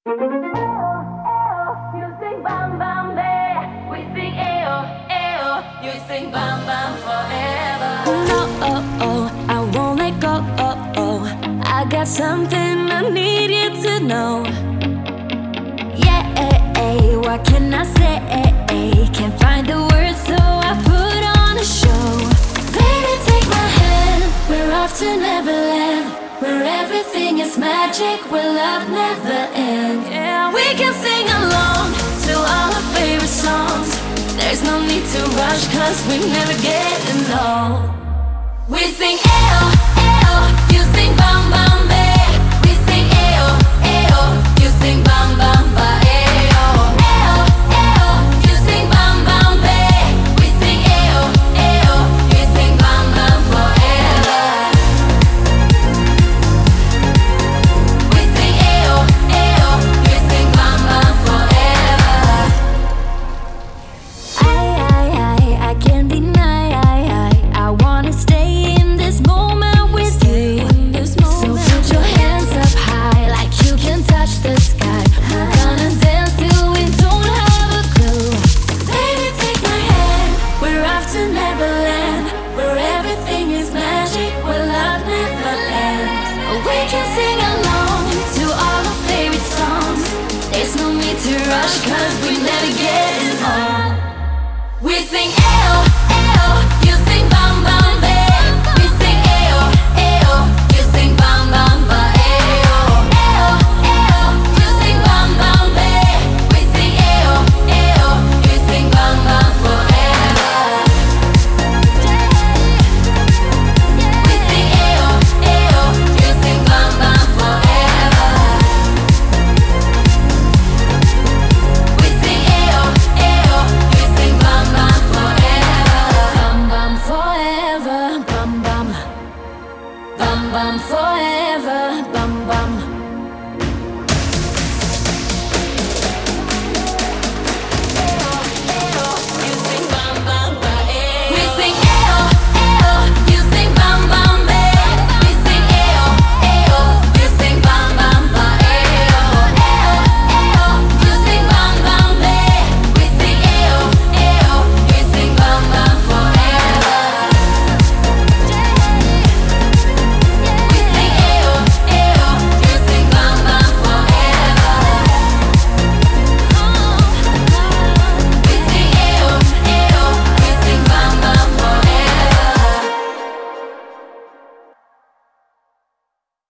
You sing bam bam there, we sing ayo ayo. You sing bam bam forever. No, I won't let go. I got something I need you to know. Yeah, what can I say? Can't find the words, so I put on a show. Baby, take my hand, we're off to Neverland, where everything is magic, where love never ends. Yeah, we can sing along to all our favorite songs. There's no need to rush, cause we never getting old. We sing ayo, ayo, you sing bam bam bae. We sing ayo, ayo, you sing bam bam ba ayo. Ayo, ayo, you sing bam bam bae. We sing ayo, ayo, you sing bam bam forever. We sing ayo, ayo, you sing bam bam forever. I can't deny, I wanna stay in this moment with you. So put your hands up high, like you can touch the sky. We're gonna dance till we don't have a clue. Baby, take my hand, we're off to Neverland, where everything is magic, where love never ends. We can sing along to all our favorite songs. There's no need to rush, cause we never getting old. We sing ayo, ayo, you sing